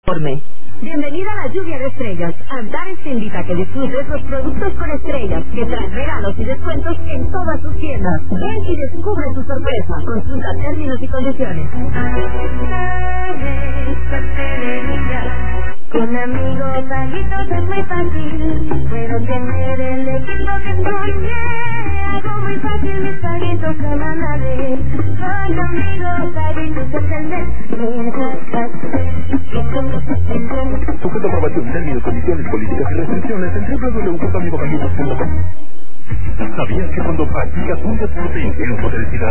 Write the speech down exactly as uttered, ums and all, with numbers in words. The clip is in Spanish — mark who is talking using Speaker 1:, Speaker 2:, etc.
Speaker 1: Bienvenida a la lluvia de estrellas. Antares te invita a que disfrutes los productos con estrellas, que traen regalos y descuentos en todas sus tiendas. Ven y descubre tu sorpresa. Consulta términos y condiciones.
Speaker 2: Con amigos, amiguitos es muy fácil, pero tener el equipo que soñé, algo muy fácil, mis paguitos semanales. Con amigos, amiguitos entender,
Speaker 3: sujeto a aprobación, términos, condiciones, políticas y restricciones en doble u doble u doble u punto amigopaguitos punto com. ¿Sabías que cuando practicas un deporte intenso de densidad